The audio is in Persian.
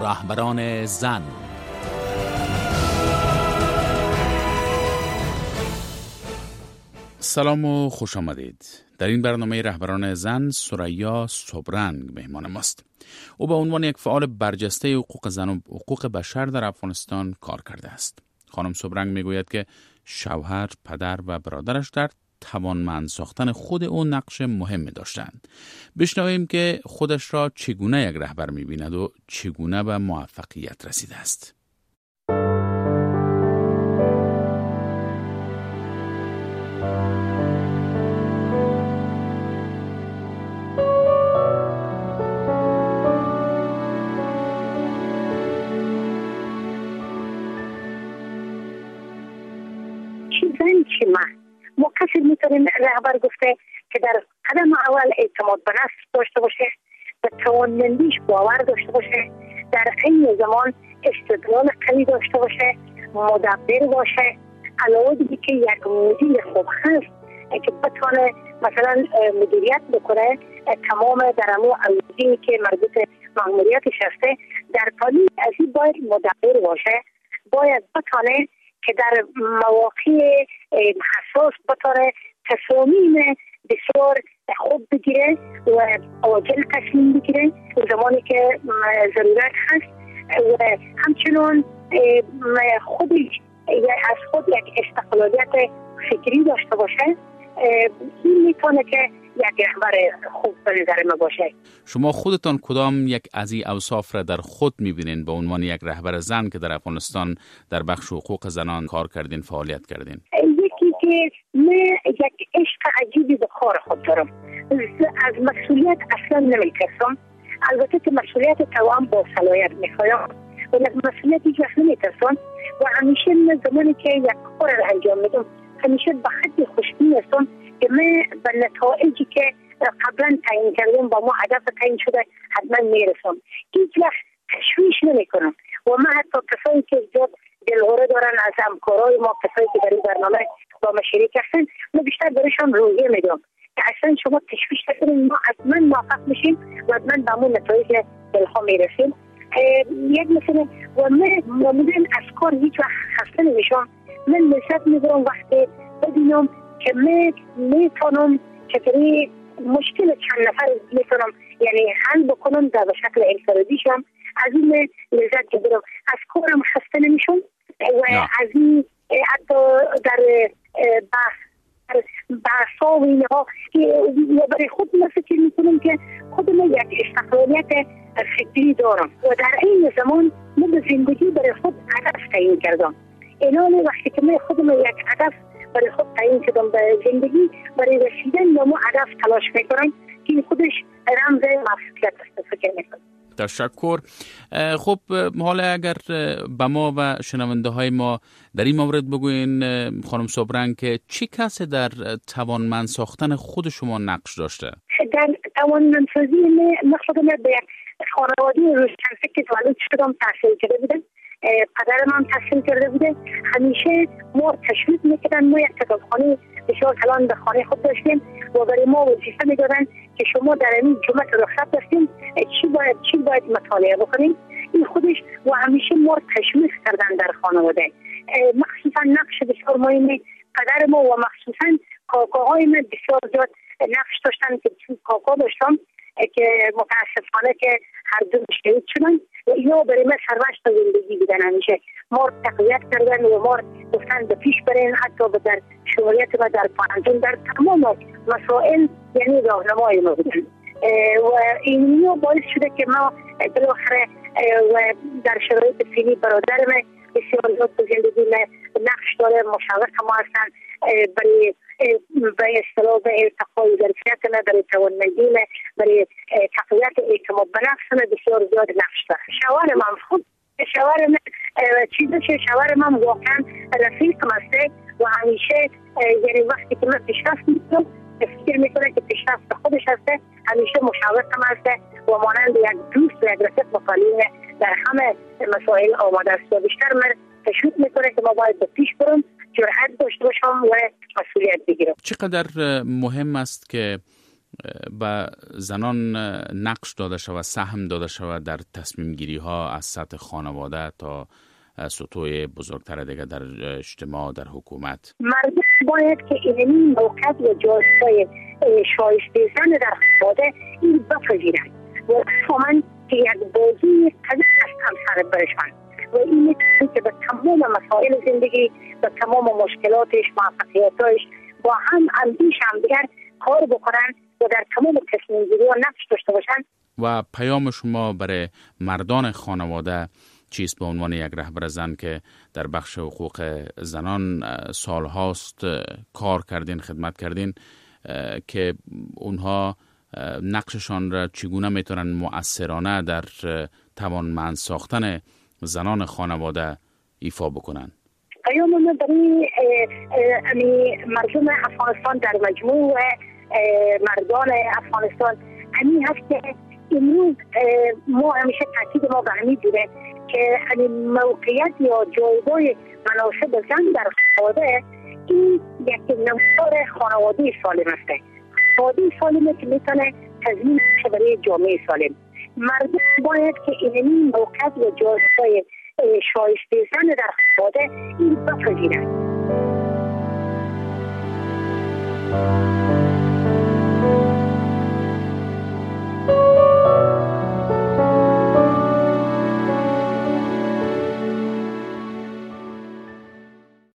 رهبران زن. سلام و خوش آمدید. در این برنامه رهبران زن ثریا صبرنگ مهمان ماست. او به عنوان یک فعال برجسته حقوق زن و حقوق بشر در افغانستان کار کرده است. خانم صبرنگ میگوید که شوهر، پدر و برادرش در توانمند ساختن خود او نقش مهمی داشتند. بشنویم که خودش را چگونه یک رهبر می‌بیند و چگونه به موفقیت رسیده است. ما کسی میتونیم رهبر گفته که در قدم اول اعتماد به نفس داشته باشه، به توانمندیش باور داشته باشه، در این زمان استدلال قوی داشته باشه، مدبر باشه، علاوه دیگه که یک مدیر خوب هست که بتونه مثلا مدیریت بکنه تمام درمو عوضی که مربوط ماموریتش هسته. در پالی از این باید مدبر باشه، باید بتونه که در مواقع حساس بطور تصامیم بسیار خوب بگیره و عاجل تصمیم بگیره زمانی که ضرورت هست و همچنان خودش از خود یک استقلالیت فکری داشته باشه. این میتونه که یک رهبر خوب به نظر ما باشه. شما خودتان کدام یک از این اوصاف را در خود میبینین به عنوان یک رهبر زن که در افغانستان در بخش حقوق زنان کار کردین، فعالیت کردین؟ یکی که من یک عشق عجیبی به کار خود دارم، از مسئولیت اصلا نمیترسم. البته که مسئولیت توام با صلاحیت میخوایم و یک مسئولیت هیچ وقت نمیترسم و همیشه من زمانی که یک کار را انجام میدم همیشه به حد خوشبین هستم که من به نتایجی که قبلا تعیین کردم با ما هدف تعیین شده حتما میرسم. هیچ وقت تشویش نمی کنم و من حتی کسایی که زیاد دلهوره دارن از همکارای ما، کسایی که در این برنامه با ما شریک هستن، من بیشتر برایشان روحیه میدم که اصلا شما تشویش نکنید، ما حتما موفق میشیم و حتما به همون نتایج دلها میرسیم. یک مثلا و من معمولا از کار هیچ وقت خسته نمیشم. من لذت میبرم وقتی ببینم که من میتونم چطوری مشکل چند نفر میتونم یعنی حل بکنم در شکل انفرادیشم. از این لذت میبرم، از کارم خسته نمیشم و از این حتی در بحثا و اینها که برای خود من فکر میکنم که خودم یک استقلالیت فکری دارم و در این زمان من به زندگی برای خود هدف تعیین کردم. اینان وقتی که من خودم یک هدف برای خود تعیین کردم به زندگی، برای رسیدن به ما هدف تلاش میکنم که خودش رمز موفقیت است. فکر میکنم. تشکر. خب حالا اگر به ما و شنونده های ما در این مورد بگوین خانم صبرنگ که چی کسی در توانمند ساختن خود شما نقش داشته؟ در توانمندسازی من خودم به یک خانواده روشنفکر تولد شدم، تحصیل کرده بودم. پدرم هم تحصیل کرده بوده. همیشه ما تشویق میکردن، ما یک کتابخانه بسیار کلان به خانه خود داشتیم و برای ما وظیفه میدادن که شما در این جمعه رخصت داشتیم چی باید مطالعه بکنیم. این خودش و همیشه ما تشویق کردن در خانواده. مخصوصا نقش بسیار مهمی پدر ما و مخصوصا کاکاهای من بسیار زیاد نقش داشتن که کاکا داشتم که متاسفانه که هر دو شهید شدن و اینا برای من سرمشق زندگی بودن. همیشه ما تقویت کردن و ما گفتن به پیش برین، حتی در شمولیت و در پانتون در تمام مسائل یعنی راهنمای ما بودن و اینو باعث شده که ما بالاخره و در شرایط فعلی برادر من بسیار زیاد به زندگی من نقش داره، مشاور ما هستن برای به اصطلاح به ارتقای ظرفیت من، برای توانمندی من، برای تقویت اعتماد به نفس من بسیار زیاد نقش داره. شوهر من خود شوهر من چیزی که شوهر من واقعا رفیقم هسته و همیشه یعنی وقتی که من پیشرفت میکنم فکر میکنه که پیشرفت خودش هسته، همیشه مشاورم هسته و مانند یک دوست و یک رفیق مکالمه در همه مسائل آماده است و بیشتر من تشویق میکنه که ما باید به پیش برم، جرأت داشته باشم و مسئولیت بگیرم. چقدر مهم است که به زنان نقش داده شود، سهم داده شود در تصمیم گیری ها از سطح خانواده تا سطوح بزرگتر دیگه در اجتماع، در حکومت. مردم باید که این موقعیت و جایگاه شایسته زن در خانواده این بپذیرند و فهمند که یک بازی قوی است همسر برشان و این که به تمام مسائل زندگی، به تمام مشکلاتش، موفقیتاش با هم اندیش همدیگر کار بکنن و در تمام تصمیم گیری و نقش داشته باشن. و پیام شما برای مردان خانواده چیست به عنوان یک رهبر زن که در بخش حقوق زنان سالهاست کار کردین، خدمت کردین، که اونها نقششان را چگونه میتونن مؤثرانه در توانمند ساختن زنان خانواده ایفا بکنن؟ پیام من برای مردم افغانستان در مجموع مردان افغانستان همین هست که امروز ما همیشه تاکید ما به همین بوده که موقعیت یا جایگاه مناسب زن در خانواده این یک نمودار خانواده سالم است. خانواده سالمه که میتونه تضمین بشه برای جامعه سالم. مردم باید که این موقعیت و جایگاه شایسته زن در خانواده این بپذیرند.